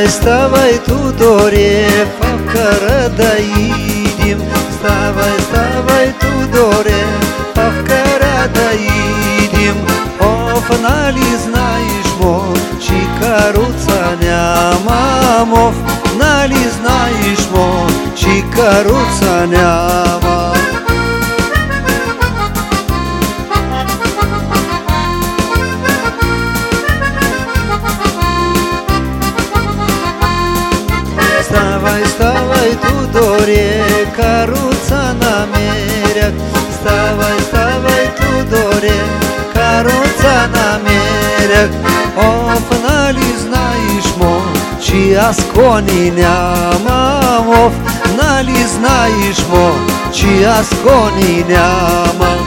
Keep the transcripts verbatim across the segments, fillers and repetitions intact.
Вставай, вставай, Tudore, в да идем. Вставай, вставай, Tudore, в да идем. Оф, нали знаеш мо, че каруца нямам. Оф, нали знаеш мо, че каруца няма. Вставай, вставай, Tudore, каруца намерях. Вставай, вставай, Tudore, каруца намерях. Оф, нали знаеш мо, че аз кони нямам. Оф, нали знаеш мо, че аз кони нямам.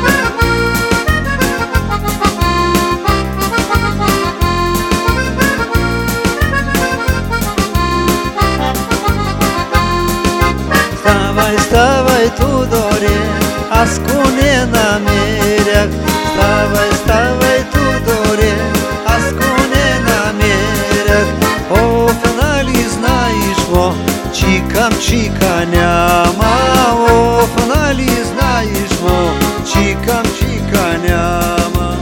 Вставай, вставай, Tudore, аз коне намерях. Вставай, вставай, Tudore, аз коне намерях. Оф, нали знаеш мо, чикам, чика няма. Оф, нали знаеш мо, чикам, чика няма.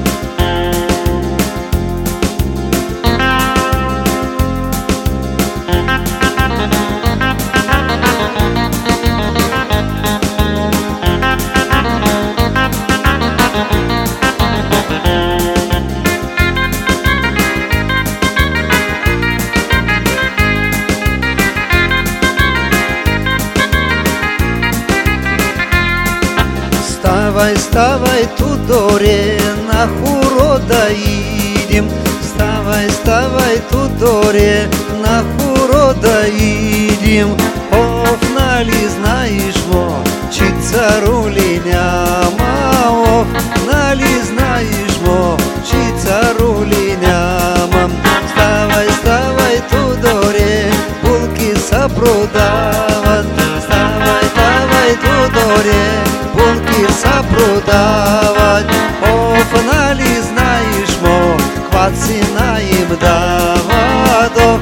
Вставай, вставай, Tudore, на хоро да идем. Вставай, вставай, Tudore, на хоро да идем. Оф, нали знаеш мо, че царули няма. Оф, нали знаеш мо, че царули няма. Вставай, вставай, Tudore, булки са продават. Вставай, вставай, Tudore, булки са продават. Оф, нали знаеш мо, каква цена им дават.